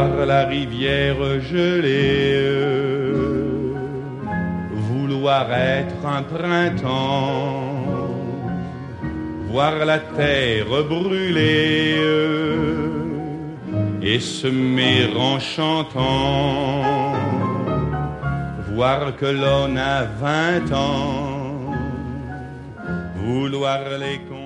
la rivière gelée, vouloir être un printemps, voir la terre brûler et semer en chantant, voir que l'on a 20 ans, vouloir les